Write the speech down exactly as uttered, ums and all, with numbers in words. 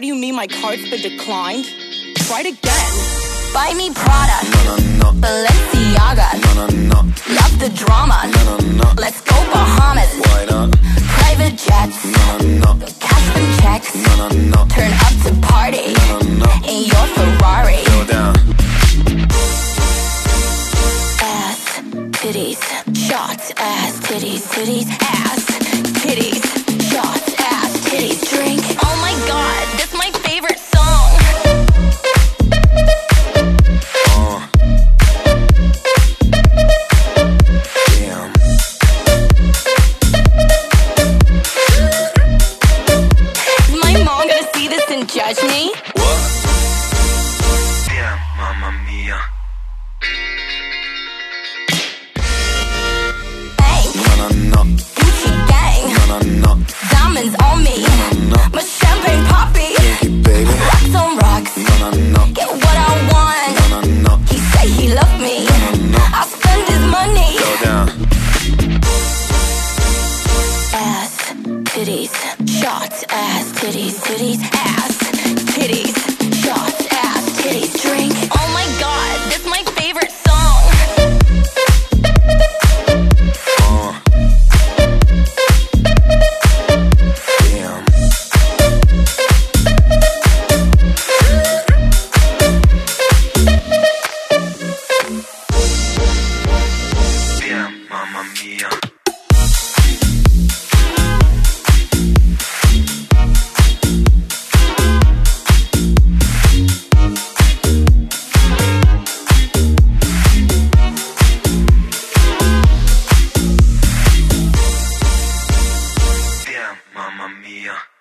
do you mean my card's been declined? Try it again. Buy me Prada, No, no, no. Balenciaga. No, no, no. Love the drama. No, no, no. Let's go Bahamas. Why not? Private jets. No, no, no. Cash them checks. No, no, no. Turn up to party No, no, no. in your Ferrari. Go down. Ass, titties, shots, ass, titties, titties, ass, titties, shots, ass, titties, drink. Oh my god, that's my favorite song. Uh. Damn. Is my mom gonna see this and judge me? What? Damn, mamma mia. Bang, No, no, no. Gucci gang, No, no, no. diamonds on me. No. My champagne poppy, Thank you, baby. rocks on rocks. No, no, no. Get what I want. No, no, no. He say he love me. no. I spend his money. Go down. Ass, titties, shots, ass, titties, titties, ass, titties, shots, ass, titties, drink. Oh my god, that's my favorite song. Uh. Damn. Damn, mamma mia. Damn, mamma mia.